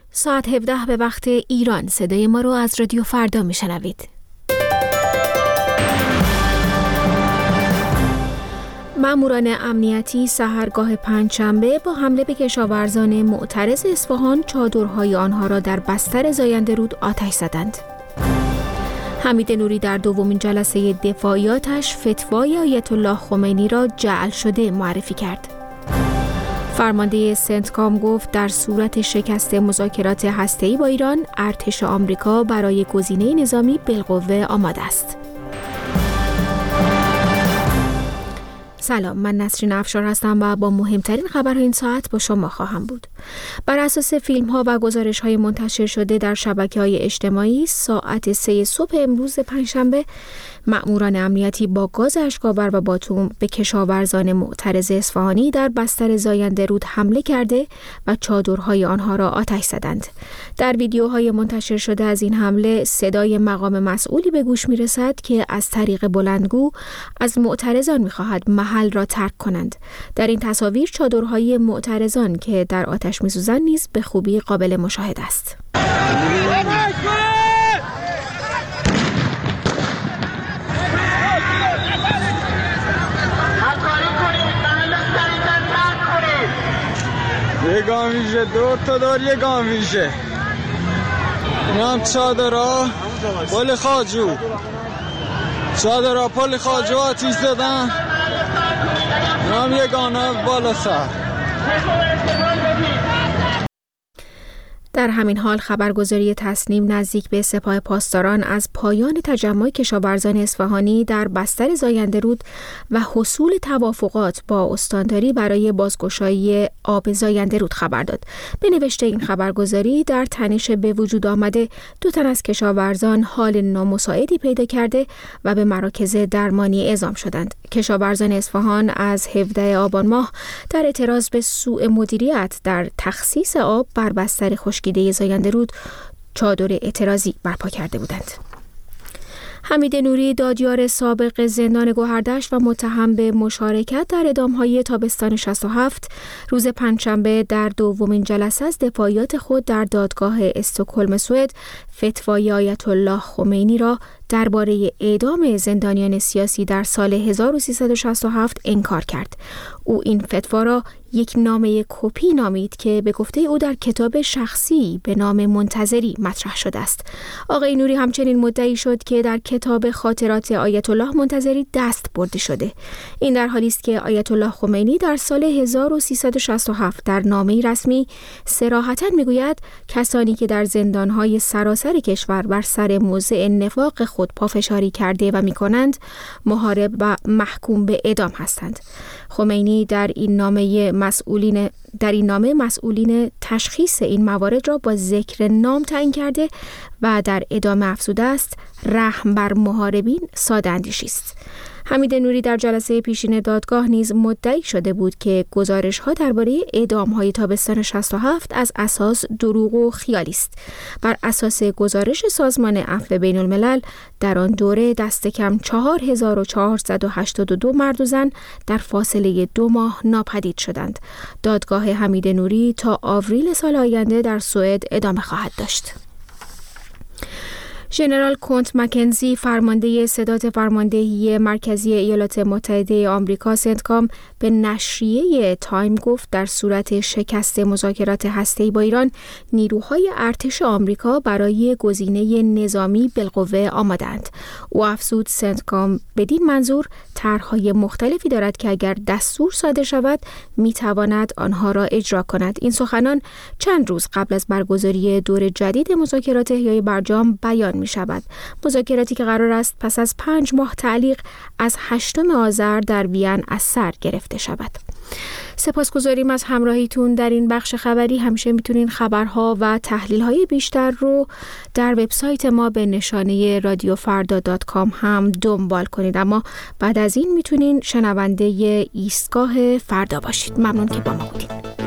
ساعت 17 به وقت ایران صدای ما رو از رادیو فردا میشنوید. ماموران امنیتی سحرگاه پنجشنبه با حمله به کشاورزان معترض اصفهان چادرهای آنها را در بستر زاینده رود آتش زدند. حمید نوری در دومین جلسه دفاعیاتش فتوای آیت الله خمینی را جعل شده معرفی کرد. فرمانده سنتکام گفت در صورت شکست مذاکرات هسته‌ای با ایران، ارتش آمریکا برای گزینه نظامی بالقوه آماده است. سلام، من نسرین افشار هستم و با مهمترین خبرهای این ساعت با شما خواهم بود. بر اساس فیلم‌ها و گزارش‌های منتشر شده در شبکه‌های اجتماعی، ساعت 3 صبح امروز پنجشنبه مأموران امنیتی با گاز اشک‌آور و باتوم به کشاورزان معترض اصفهانی در بستر زاینده رود حمله کرده و چادرهای آنها را آتش زدند. در ویدیوهای منتشر شده از این حمله صدای مقام مسئولی به گوش می‌رسد که از طریق بلندگو از معترضان می‌خواهد محل را ترک کنند. در این تصاویر چادرهای معترضان که در آتش می‌سوزند نیز به خوبی قابل مشاهده است. یه گامیشه، دو تا دار یه گامیشه. این هم چادرها پل خاجو، چادرها پل خاجو آتیش زدن. این هم یه گانه بالا سر. در همین حال خبرگزاری تصنیم نزدیک به سپاه پاسداران از پایان تجمع کشاورزان اصفهانی در بستر زاینده رود و حصول توافقات با استانداری برای بازگشایی آب زاینده رود خبر داد. به نوشته این خبرگزاری، در تنش به وجود آمده 2 تن از کشاورزان حال نامساعدی پیدا کرده و به مراکز درمانی اعزام شدند. کشاورزان اصفهان از 17 آبان ماه در اعتراض به سوء مدیریت در تخصیص آب بر بستر خشکیده زاینده رود چادر اعتراضی برپا کرده بودند. حمید نوری دادیار سابق زندان گوهردشت و متهم به مشارکت در اعدام‌های تابستان 67 روز پنجشنبه در دومین جلسه از دفاعیات خود در دادگاه استکهلم سوئد فتوای آیت الله خمینی را درباره اعدام زندانیان سیاسی در سال 1367 انکار کرد. او این فتوا را یک نامه کپی نامید که به گفته او در کتاب شخصی به نام منتظری مطرح شده است. آقای نوری همچنین مدعی شد که در کتاب خاطرات آیت الله منتظری دست برده شده. این در حالی است که آیت الله خمینی در سال 1367 در نامه‌ای رسمی صراحتاً میگوید کسانی که در زندان‌های سراسر کشور بر سر موضع نفاق خود پافشاری کرده و می‌کنند محارب و محکوم به اعدام هستند. خمینی در این نامه مسئولین تشخیص این موارد را با ذکر نام تعیین کرده و در ادامه افزوده است رحم بر محاربین ساده اندیشی است. حمید نوری در جلسه پیشین دادگاه نیز مدعی شده بود که گزارش‌ها درباره اعدام‌های تابستان 67 از اساس دروغ و خیالی است. بر اساس گزارش سازمان عفو بین‌الملل در آن دوره دست کم 4482 مرد و زن در فاصله 2 ماه ناپدید شدند. دادگاه حمید نوری تا آوریل سال آینده در سوئد ادامه خواهد داشت. ژنرال کنت مکنزی، فرمانده ستاد فرماندهی مرکزی ایالات متحده آمریکا سنتکام، به نشریه تایم گفت در صورت شکست مذاکرات هسته‌ای با ایران، نیروهای ارتش آمریکا برای گزینه نظامی بالقوه آماده‌اند. او افزود سنتکام بدین منظور طرح‌های مختلفی دارد که اگر دستور صادر شود می‌تواند آنها را اجرا کند. این سخنان چند روز قبل از برگزاری دور جدید مذاکرات احیای برجام بیان می شود. مذاکراتی که قرار است پس از 5 ماه تعلیق از 8 آذر در وین از سر گرفته شود. سپاسگزاریم از همراهیتون در این بخش خبری. همیشه میتونین خبرها و تحلیل‌های بیشتر رو در وبسایت ما به نشانه radiofarda.com هم دنبال کنید. اما بعد از این میتونین شنونده ایستگاه فردا باشید. ممنون که با ما بودید.